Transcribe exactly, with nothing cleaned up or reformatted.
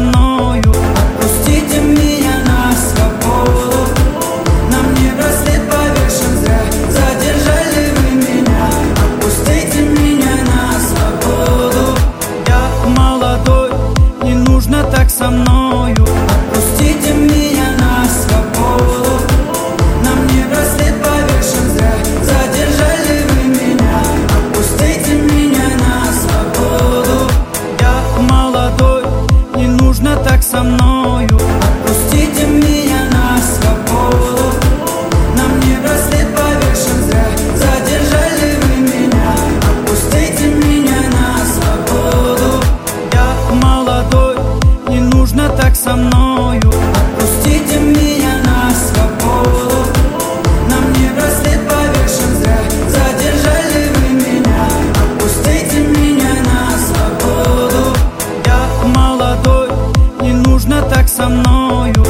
мною. Отпустите меня на свободу. На мне браслет повешен, зря задержали вы меня. Отпустите меня на свободу. Я молодой, не нужно так со мною. Отпустите меня на свободу. На мне браслет повешен, зря задержали вы меня. Отпустите меня на свободу. Я молодой, не нужно так со мною. Отпустите меня на свободу. На мне браслет повешен, зря задержали вы меня. Отпустите меня на свободу. Я молодой, не нужно так со мною. Отпустите меня на свободу. На мне браслет повешен, зря задержали вы меня. Отпустите меня на свободу. Я молодой, не нужно так со мною.